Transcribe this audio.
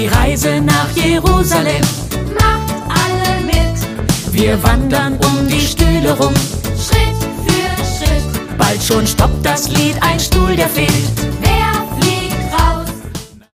Die Reise nach Jerusalem macht alle mit. Wir wandern um die Stühle rum, Schritt für Schritt. bald schon stoppt das Lied, ein Stuhl, der fehlt.